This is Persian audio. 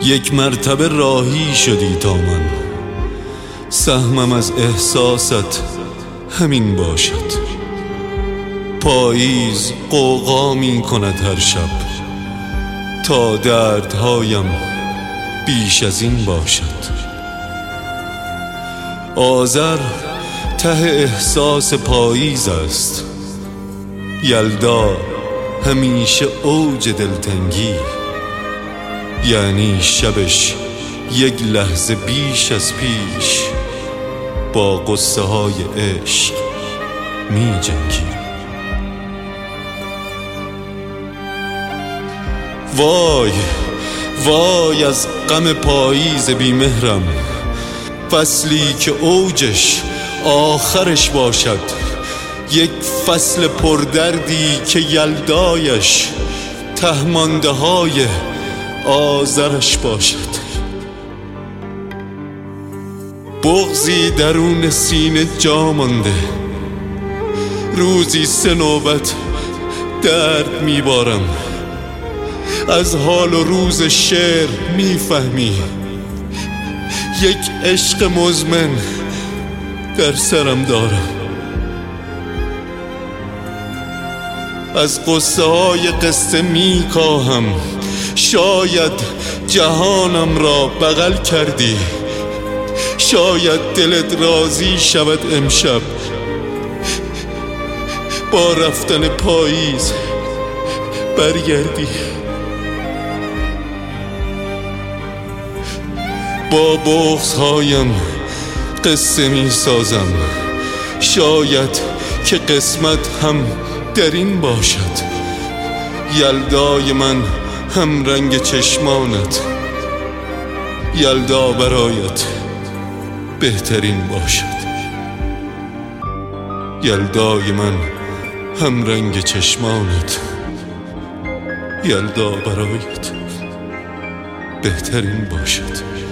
یک مرتبه راهی شدی تا من، سهمم از احساست همین باشد. پاییز غوغا می کند هر شب تا دردهایم بیش از این باشد. آذر ته احساس پاییز است، یلدا همیشه اوج دلتنگی، یعنی شبش یک لحظه بیش از پیش با قصه های عشق می جنگی. وای وای از غم پاییز بیمهرم، فصلی که اوجش آخرش باشد، یک فصل پردردی که یلدایش تهمانده های آذرش باشد. بغضی درون سینه جا مانده، روزی 3 نوبت درد میبارم. از حال و روز شعر میفهمی، یک عشق مزمن در سرم دارم. از قصه های قصه میکاهم، شاید جهانم را بغل کردی، شاید دلت راضی شود امشب با رفتن پاییز برگردی. با بغض‌هایم قصه می سازم، شاید که قسمت هم در این باشد. یلدای من هم رنگ چشمانت، یلدا برایت بهترین باشد. یلدای من هم رنگ چشمانت، یلدا برایت بهترین باشد.